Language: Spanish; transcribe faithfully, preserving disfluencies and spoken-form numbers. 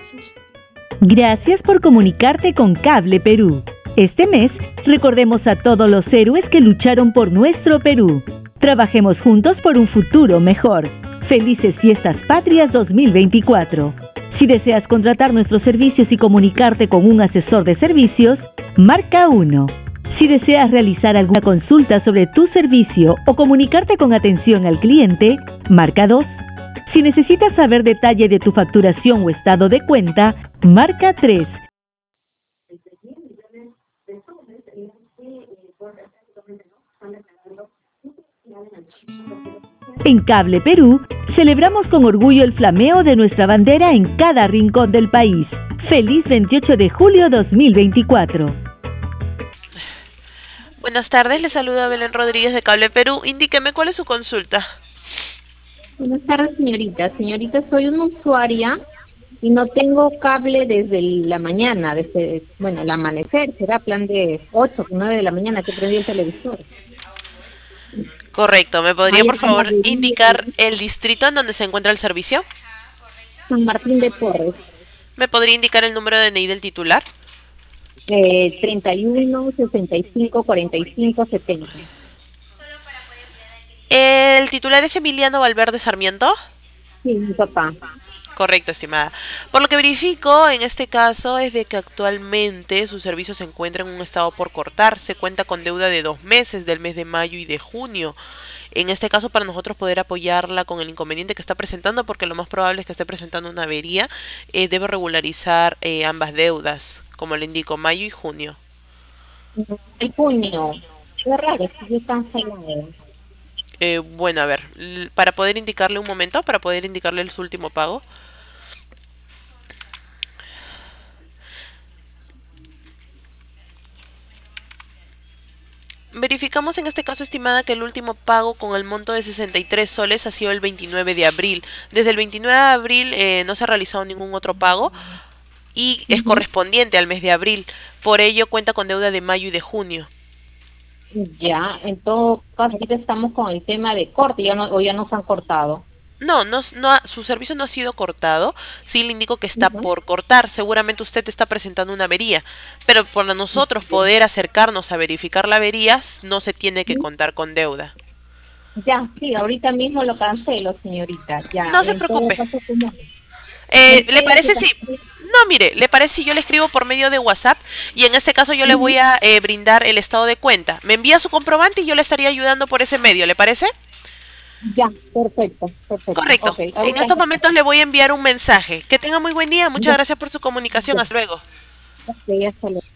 Gracias por comunicarte con Cable Perú. Este mes, recordemos a todos los héroes que lucharon por nuestro Perú. Trabajemos juntos por un futuro mejor. Felices Fiestas Patrias dos mil veinticuatro. Si deseas contratar nuestros servicios y comunicarte con un asesor de servicios, marca uno. Si deseas realizar alguna consulta sobre tu servicio o comunicarte con atención al cliente, marca dos. Si necesitas saber detalle de tu facturación o estado de cuenta, marca tres. En Cable Perú, celebramos con orgullo el flameo de nuestra bandera en cada rincón del país. ¡Feliz veintiocho de julio dos mil veinticuatro! Buenas tardes, le saluda Belén Rodríguez de Cable Perú. Indíqueme cuál es su consulta. Buenas tardes, señorita. Señorita, soy una usuaria y no tengo cable desde la mañana, desde, bueno, el amanecer, será plan de ocho, nueve de la mañana que prendí el televisor. Correcto, ¿me podría por favor indicar el distrito en donde se encuentra el servicio? San Martín de Porres. ¿Me podría indicar el número de D N I del titular? Eh, treinta y uno, sesenta y cinco, cuarenta y cinco, setenta. ¿El titular es Emiliano Valverde Sarmiento? Sí, mi papá. Correcto, estimada. Por lo que verifico, en este caso, es de que actualmente su servicio se encuentra en un estado por cortar. Se cuenta con deuda de dos meses, del mes de mayo y de junio. En este caso, para nosotros poder apoyarla con el inconveniente que está presentando, porque lo más probable es que esté presentando una avería, eh, debe regularizar eh, ambas deudas, como le indico, mayo y junio. En junio. Qué raro, si yo cancelado. Eh, bueno, a ver, para poder indicarle un momento, para poder indicarle el, su último pago. Verificamos en este caso, estimada, que el último pago con el monto de sesenta y tres soles ha sido el veintinueve de abril. Desde el veintinueve de abril eh, no se ha realizado ningún otro pago y es uh-huh. correspondiente al mes de abril. Por ello cuenta con deuda de mayo y de junio. Ya, en todo caso, ahorita estamos con el tema de corte, ya no, o ya nos han cortado. No, no, no, su servicio no ha sido cortado. Sí le indico que está uh-huh. por cortar. Seguramente usted está presentando una avería, pero para nosotros uh-huh. poder acercarnos a verificar la avería, no se tiene que uh-huh. contar con deuda. Ya, sí, ahorita mismo lo cancelo, señorita. Ya. No se preocupe. Eh, ¿Le parece si...? No, mire, ¿le parece si yo le escribo por medio de WhatsApp? Y en este caso yo uh-huh. le voy a eh, brindar el estado de cuenta. Me envía su comprobante y yo le estaría ayudando por ese medio, ¿le parece? Ya, perfecto, perfecto. Correcto. Okay, en estos momentos le voy a enviar un mensaje. Que tenga muy buen día. Muchas ya. gracias por su comunicación. Ya. Hasta luego. Okay, hasta luego.